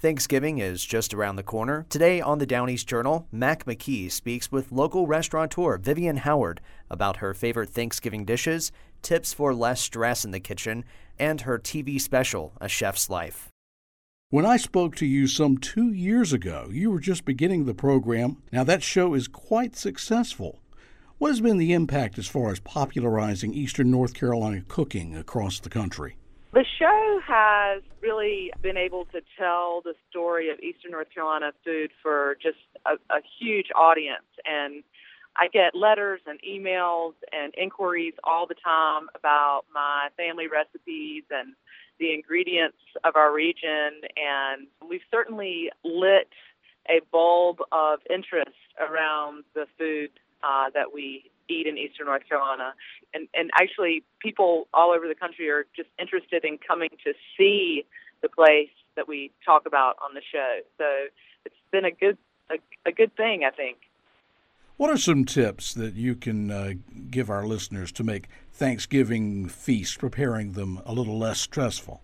Thanksgiving is just around the corner. Today on the Down East Journal, Mac McKee speaks with local restaurateur Vivian Howard about her favorite Thanksgiving dishes, tips for less stress in the kitchen, and her TV special, A Chef's Life. When I spoke to you some 2 years ago, you were just beginning the program. Now that show is quite successful. What has been the impact as far as popularizing Eastern North Carolina cooking across the country? The show has really been able to tell the story of Eastern North Carolina food for just a huge audience. And I get letters and emails and inquiries all the time about my family recipes and the ingredients of our region. And we've certainly lit a bulb of interest around the food that we eat in Eastern North Carolina. And actually, people all over the country are just interested in coming to see the place that we talk about on the show. So it's been a good thing, I think. What are some tips that you can give our listeners to make Thanksgiving feast, preparing them a little less stressful?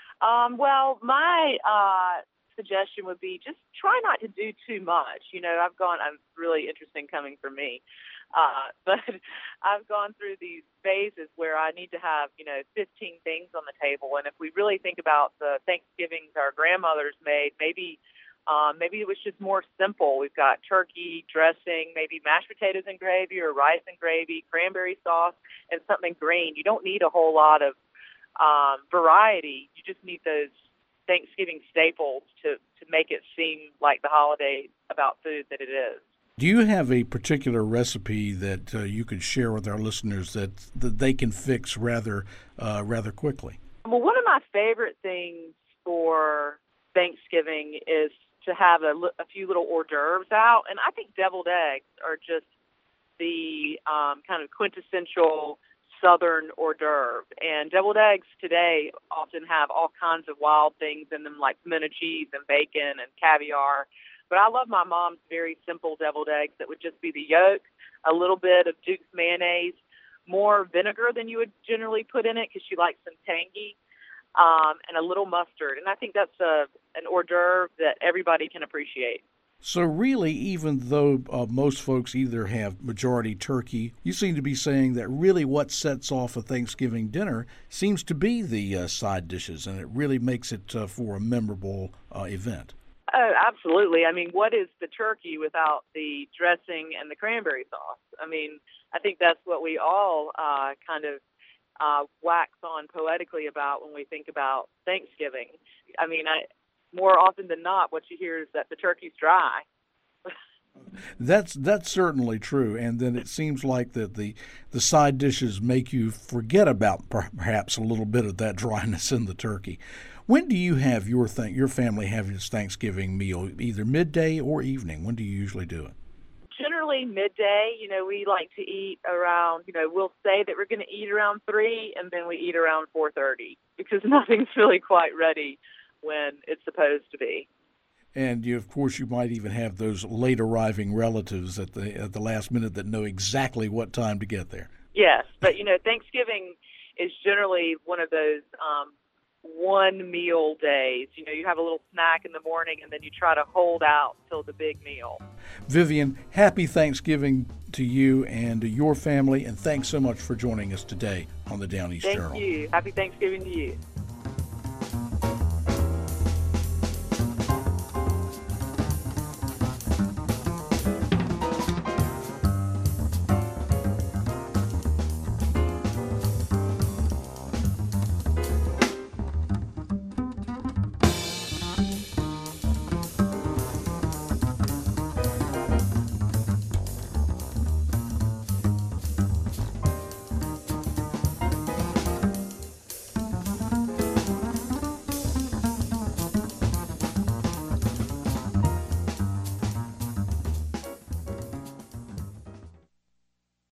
Well, my suggestion would be just try not to do too much. I'm really interesting coming from me. But I've gone through these phases where I need to have, 15 things on the table. And if we really think about the Thanksgivings our grandmothers made, maybe it was just more simple. We've got turkey, dressing, maybe mashed potatoes and gravy or rice and gravy, cranberry sauce, and something green. You don't need a whole lot of variety. You just need those Thanksgiving staples to make it seem like the holiday about food that it is. Do you have a particular recipe that you could share with our listeners that they can fix rather quickly? Well, one of my favorite things for Thanksgiving is to have a few little hors d'oeuvres out, and I think deviled eggs are just the kind of quintessential Southern hors d'oeuvre. And deviled eggs today often have all kinds of wild things in them, like pimento cheese and bacon and caviar. But I love my mom's very simple deviled eggs that would just be the yolk, a little bit of Duke's mayonnaise, more vinegar than you would generally put in it because she likes them tangy, and a little mustard. And I think that's an hors d'oeuvre that everybody can appreciate. So really, even though most folks either have majority turkey, you seem to be saying that really what sets off a Thanksgiving dinner seems to be the side dishes, and it really makes it for a memorable event. Oh, absolutely. I mean, what is the turkey without the dressing and the cranberry sauce? I mean, I think that's what we all kind of wax on poetically about when we think about Thanksgiving. I mean, more often than not, what you hear is that the turkey's dry. That's certainly true, and then it seems like that the side dishes make you forget about perhaps a little bit of that dryness in the turkey. When do you have your family have its Thanksgiving meal, either midday or evening? When do you usually do it? Generally midday. We like to eat around, we'll say that we're going to eat around 3, and then we eat around 4:30 because nothing's really quite ready when it's supposed to be. And of course, you might even have those late arriving relatives at the last minute that know exactly what time to get there. Yes, but Thanksgiving is generally one of those one meal days. You have a little snack in the morning, and then you try to hold out till the big meal. Vivian, happy Thanksgiving to you and to your family, and thanks so much for joining us today on the Down East Journal. Thank you. Happy Thanksgiving to you.